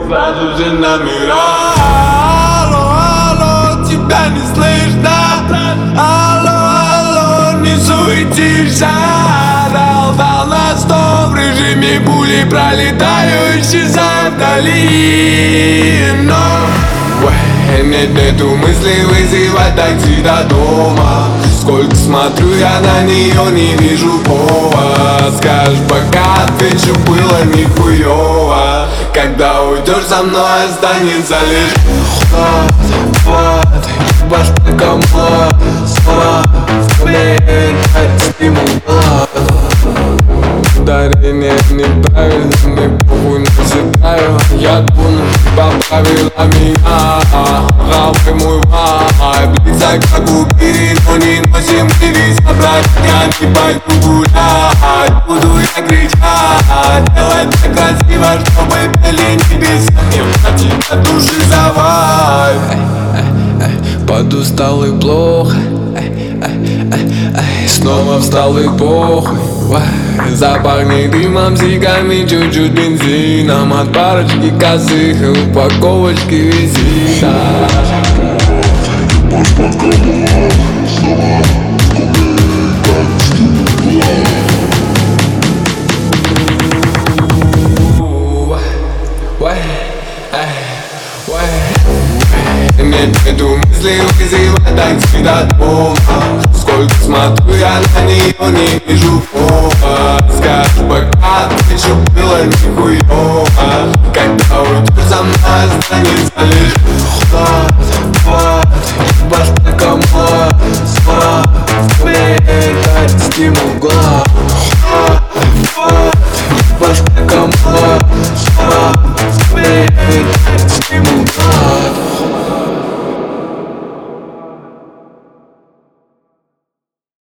сразу же номера. Алло, алло, тебя не слышно. Алло, алло, не суетишься. Дал на стол в режиме пули, пролетаю, исчезаю вдали. Но нету мысли вызывать такси до дома. Сколько смотрю я на нее, не вижу повода. Скажешь, пока отвечу, было нихуево. Когда уйдешь, со мной останется лишь хват, ебашь только млад. Слова в тебе стимул. Ударение неправильными, похуй насыпаю. Я думаю, поправила меня. Правый мой вайб, лица как у Бири, но не носим мы весь обрат. Я не пойду гулять, буду я кричать. Делать так красиво, чтобы пели небеса. Мне хватит от души за вайб. Подустал и плохо, снова встал и похуй. Запахнет дымом, сигами, чуть-чуть бензином. От парочки косых и упаковочки визита. Нету мыслей вызывать такси до дома. Сколько смотрю я на нее, не вижу повода. Скажешь, пока отвечу, было нихуево. Когда уйдешь, со мной останется лишь хват, ебашь только млад. Слова в тебе дать стимул.